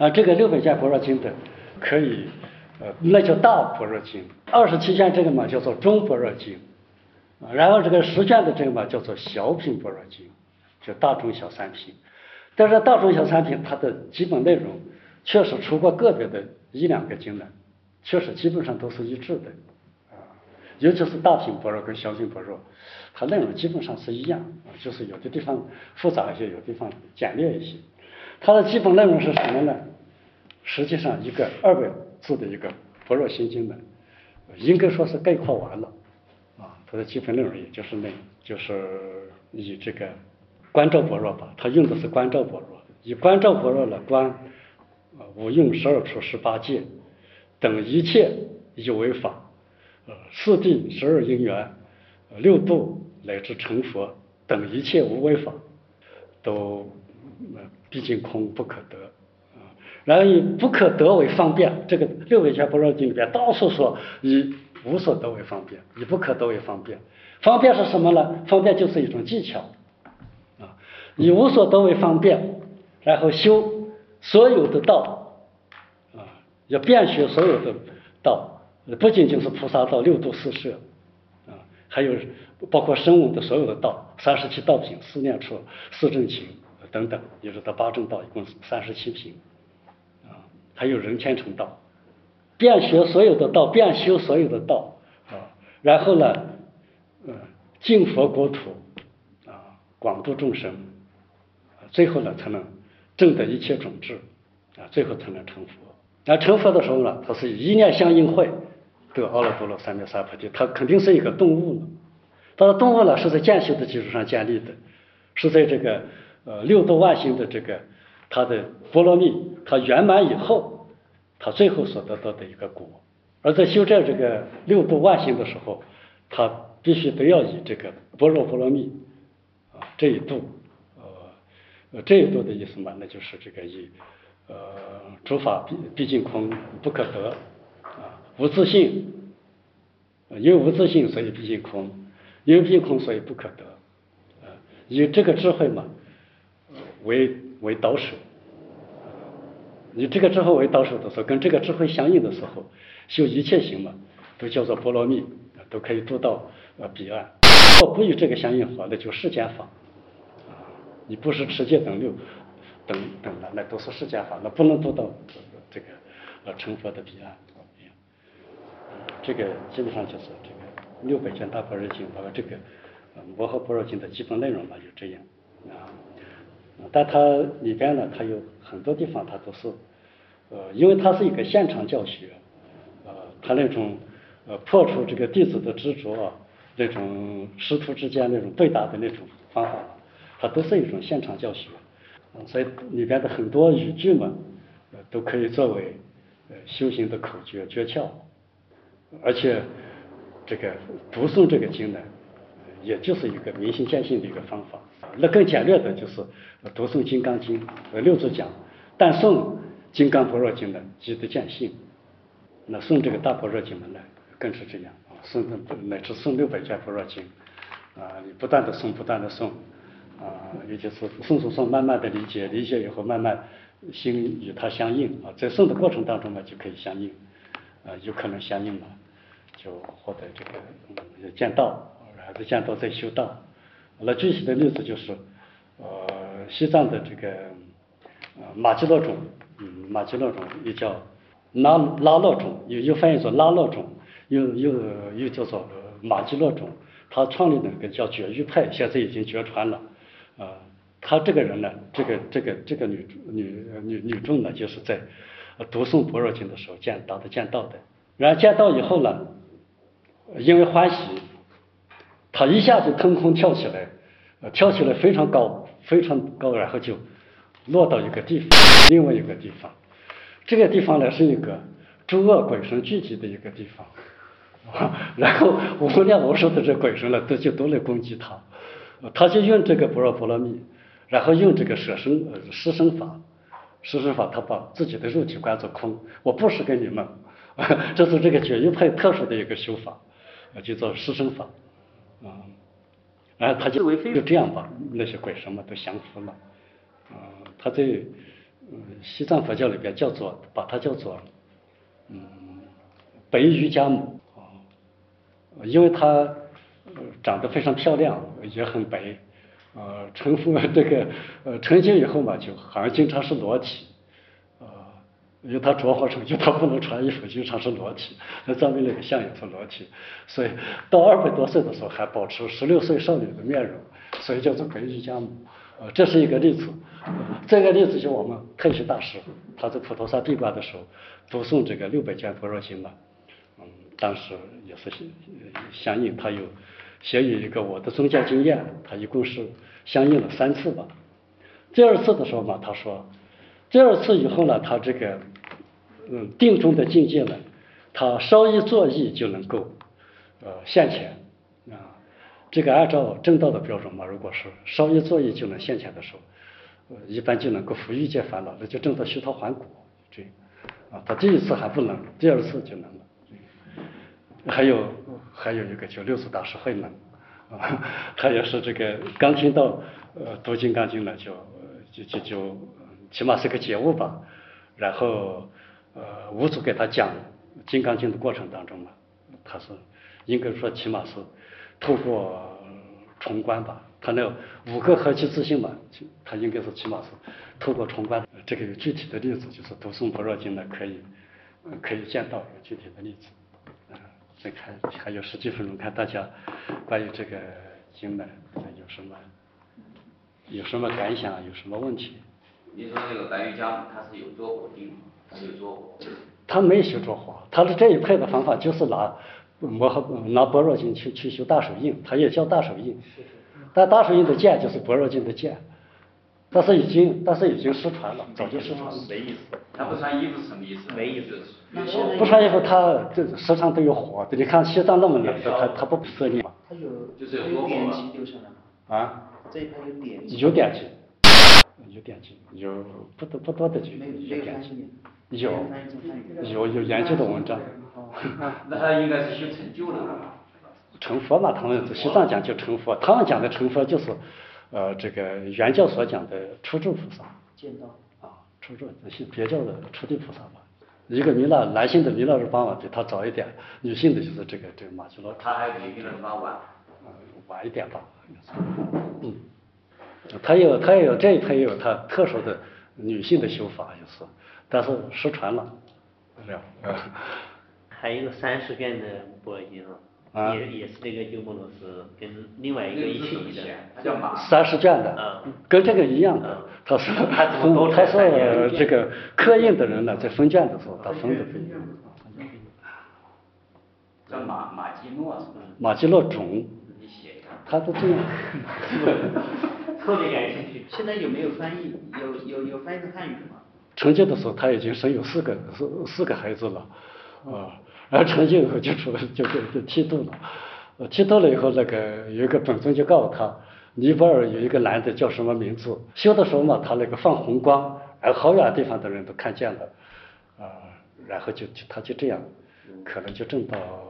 这个600卷般若经的可以，那叫大般若经；27卷这个嘛叫做中般若经，然后这个10卷的这个嘛叫做小品般若经，就大中小三品。但是大中小三品它的基本内容确实除过个别的1、2个经呢，确实基本上都是一致的，尤其是大品般若跟小品般若，它内容基本上是一样，就是有的地方复杂一些，有的地方简略一些。它的基本内容是什么呢？实际上一个200字的一个般若心经呢，应该说是概括完了，它的基本内容也就是就是以这个观照般若吧，它用的是观照般若，以观照般若来观无用12处18界等一切有为法，四谛12因缘6度乃至成佛等一切无为法，都毕竟空不可得，然后以不可得为方便，这个600卷般若经里边到处说以无所得为方便，以不可得为方便。方便是什么呢？方便就是一种技巧，以无所得为方便，然后修所有的道，要遍学所有的道，不仅仅是菩萨道、6度四摄，还有包括声闻的所有的道，37道品、4念处、4正勤等等，也就是到8正道，一共37品，还有人天成道，遍学所有的道，遍修所有的道，然后呢，净佛国土，广度众生，最后呢才能证得一切种智，最后才能成佛。那成佛的时候呢，它是一念相应会得阿耨多罗三藐三菩提，它肯定是一个动物了。它的动物呢是在渐修的基础上建立的，是在这个6度万行的这个它的波罗蜜它圆满以后，它最后所得到的一个果。而在修这个6度万行的时候，它必须都要以这个般若波罗蜜这一度，这一度的意思嘛，那就是这个以诸法毕竟空不可得，无自性，因为无自性所以毕竟空，因为毕竟空所以不可得，以这个智慧嘛为导手，以这个智慧为导手的时候，跟这个智慧相应的时候，修一切行嘛，都叫做波罗蜜，都可以度到彼岸。如果不与这个相应话，那就世间法，你不是持戒等6等的，那都是世间法，那不能度到这个成佛的彼岸。这个基本上就是这个600卷大般若经，包括这个摩诃般若经的基本内容嘛，就这样但它里边呢，它有很多地方它都是因为它是一个现场教学，它那种破除这个弟子的执着，那种师徒之间那种对答的那种方法，它都是一种现场教学，所以里边的很多语句嘛，都可以作为修行的口诀诀窍，而且这个读诵这个经呢，也就是一个明心见性的一个方法。那更简略的就是读诵《金刚经》，6祖讲，但诵《金刚般若经》呢，即得见性。那诵这个大般若经呢，更是这样诵乃至诵600卷般若经你不断的诵，不断的诵也就是诵，慢慢的理解以后，慢慢心与它相应在诵的过程当中呢，就可以相应有可能相应嘛，就获得这个见道，然后见道再修道。那具体的例子就是西藏的这个玛吉洛种，玛吉洛种又叫拉洛种，又翻译作拉洛种，又叫做玛吉洛种。他创立的那个叫觉域派，现在已经绝传了。他这个人呢，这个女众呢，就是在读诵般若经的时候达到见道的。然后见道以后呢，因为欢喜，他一下就腾空跳起来，非常高，然后就落到一个地方，另外一个地方。这个地方呢是一个诸恶鬼神聚集的一个地方，然后无量无数的这鬼神呢都来攻击他，他就用这个般若波罗蜜，然后用这个失生法，他把自己的肉体观作空，我不是给你们，这是这个觉域派特殊的一个修法，叫做失生法然后他就这样把那些鬼神们都降服了他在西藏佛教里边把它叫做白瑜伽母因为它长得非常漂亮，也很白，成佛这个成就以后嘛，就好像经常是裸体，因为他着火成就，他不能穿衣服，经常是裸体。那藏民那个像也是裸体，所以到200多岁的时候还保持16岁少女的面容，所以叫做白瑜伽母。这是一个例子。这个例子就我们太虚大师他在普陀沙闭关的时候读诵这个600卷般若经嘛，当时也是相应他有写有一个我的宗教经验，他一共是相应了3次吧。第2次的时候嘛，他说第2次以后呢，他这个定中的境界呢，他稍一作意就能够现前这个按照正道的标准嘛，如果是稍一作意就能现前的时候，一般就能够伏欲界烦恼，那就证到须陀洹果。这他第1次还不能，第2次就能了。还有一个叫六祖大师慧能他也是这个刚听到读金刚经呢，就起码是个觉悟吧。然后五祖给他讲金刚经的过程当中呢，他是应该说起码是透过重观吧，他那5个合气自性嘛，他应该是起码是透过重观。这个有具体的例子，就是读诵般若经呢，可以见到有具体的例子。再看还有10几分钟，看大家关于这个经呢有什么感想，有什么问题？ 你说这个白瑜伽它是有着火定吗？它是有着火？ 他没修着火，他的这一派的方法就是拿般若经去修大手印，他也叫大手印，但大手印的剑就是般若经的剑，但是已经失传了，早就失传了。 没意思。他不穿衣服是什么意思？没意思。 不穿衣服，他这时常都有火。你看西藏那么冷的，他不色念吗？ 他有就是有着火记留下来吗？ 啊？ 这一派有典籍。 有典籍，有不多的经，有典籍，有研究的文章。 那他应该是修成就了。 成佛嘛，他们西藏讲就成佛，他们讲的成佛就是这个原教所讲的初住菩萨。 见到。 初住是别教的初地菩萨吧。一个男性的弥勒日巴瓦比他早一点，女性的就是这个玛吉罗。 他还比弥勒日巴晚。 晚一点吧。他有这一派也有他特殊的女性的修法，就是，但是失传了，这样。 还有一个30卷的般若经也是这个鸠摩罗什跟另外一个一起的， 他叫马。 30卷的，跟这个一样的，他是这个刻印的人呢，在分卷的时候，他分的不一样。 叫马基诺是吧？ 马基诺种。 你写一下。 他都这样。 特别感兴趣。 现在有没有翻译？有翻译成汉语吗？ 成就的时候，他已经生有4个孩子了，然后成就以后就剃度了，剃度了以后，那个有一个本尊就告诉他，尼泊尔有一个男的叫什么名字？修的时候嘛，他那个放红光，然后好远地方的人都看见了，然后他就这样，可能就证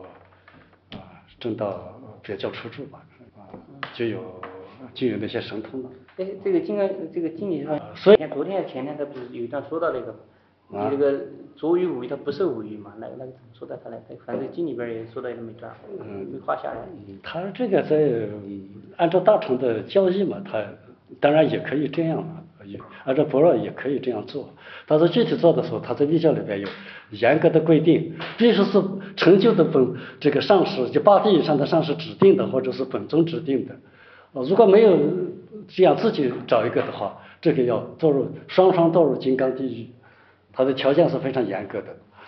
到别叫出住吧，就有那些神通了。 这个经里说， 所以昨天前天他不是有一段说到那个，你这个着于无欲，他不受无欲嘛？那个怎么说的？他反正经里边也说到这么一段，没画下来。 他这个在按照大乘的教义嘛，他当然也可以这样嘛，按照般若也可以这样做。但是具体做的时候，他在密教里边有严格的规定，必须是成就的这个上师，就8地以上的上师指定的，或者是本宗指定的。如果没有这样自己找一个的话，这个要双堕入金刚地狱，它的条件是非常严格的。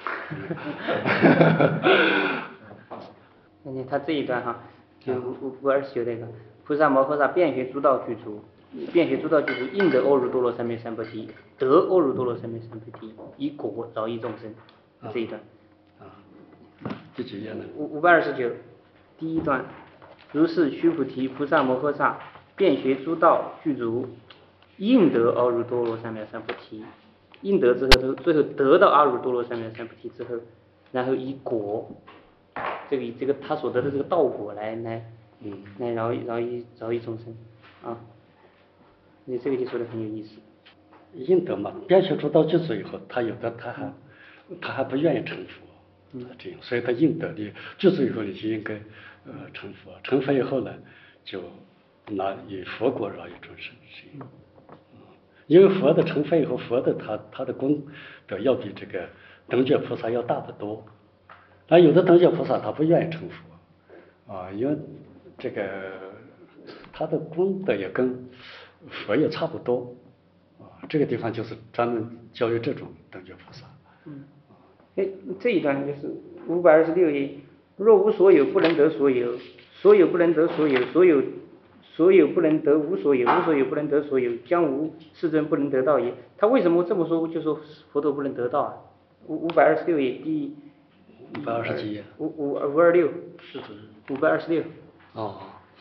他这一段哈，就529那个，菩萨摩诃萨遍学诸道具足，应得阿耨多罗三藐三菩提，得阿耨多罗三藐三菩提，以果饶益众生。这一段。 第几页呢 ？529，第1段。如是须菩提，菩萨摩诃萨遍学诸道具足，应得阿耨多罗三藐三菩提。应得之后，最后得到阿耨多罗三藐三菩提之后，然后以果，这个他所得的这个道果来饶益众生啊。你这个就说的很有意思。 应得嘛，变学诸道具足以后，他有的他还不愿意成佛，这样，所以他应得的具足以后，你就应该成佛，成佛以后呢，就拿以佛果饶益众生，是样。因为佛的成佛以后，佛的他的功德要比这个等觉菩萨要大得多。那有的等觉菩萨他不愿意成佛，因为这个他的功德也跟佛也差不多，这个地方就是专门教育这种等觉菩萨。 这一段就是526页，若无所有，不能得所有，所有不能得所有，所有不能得无所有，无所有不能得所有，将无世尊不能得道也。他为什么这么说？就说佛陀不能得道啊？526页第 520几页 ？526，526。 哦。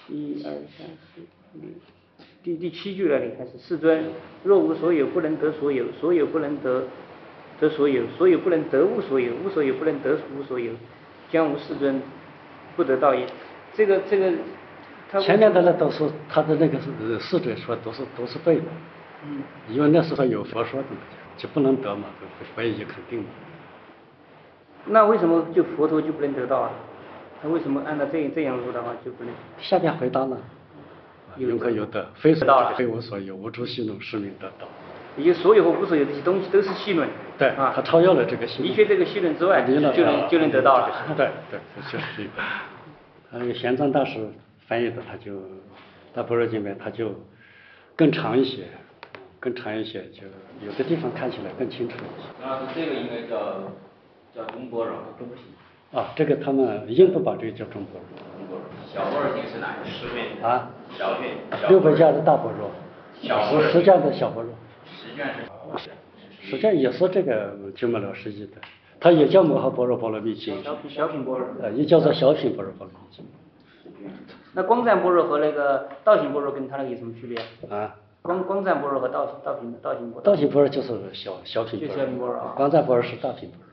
1、2、3、4、5、第7句那里开始，世尊，若无所有，不能得所有，所有不能得所有，所有不能得无所有，无所有不能得无所有，将无世尊不得道也。这个， 前面的那都是他的那个四者说都是对的，因为那时候有佛说的嘛，就不能得嘛，佛已经肯定了。 那为什么就佛陀就不能得道啊？他为什么按照这样说的话就不能？ 下边回答了，永可有得，非所有非我所有，无诸戏论，是名得道。 也就所有和无所有这些东西都是戏论。 对，他超越了这个戏论。 离开这个戏论之外，就能得到了。 对，就是这个。那个玄奘大师翻译的，他就大般若经里他就更长一些，就有的地方看起来更清楚一些。 那这个应该叫中般若，中品。 这个他们印度把这个叫中般若。 中般若，小般若经是哪个？10卷。小卷。 600家的大般若。10卷的小般若。 10卷是。 实际上也是这个鸠摩罗什译的，它也叫摩诃般若波罗蜜经， 小品般若， 也叫做小品般若波罗蜜经。 那光赞般若和那个道行般若跟它那个有什么区别啊？ 光赞般若和道行般若。 道行般若就是小品般若，光赞般若是大品般若。